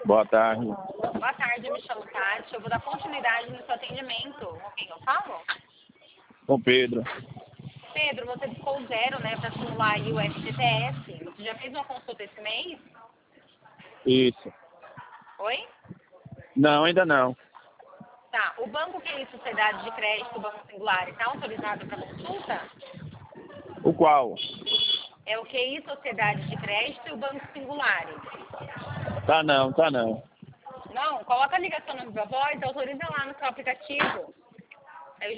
Boa tarde. Boa tarde, eu me chamo Tati. Eu vou dar continuidade no seu atendimento. Com quem eu falo? Com Pedro. Pedro, você ficou zero, né, para simular aí o FGTS. Você já fez uma consulta esse mês? Isso. Oi? Não, ainda não. Tá. O banco que é Sociedade de Crédito, o Banco Singular, está autorizado para consulta? O qual? É o QI Sociedade de Crédito e o Banco Singular. Tá não, tá não. Não, coloca a ligação na minha voz, autoriza lá no seu aplicativo.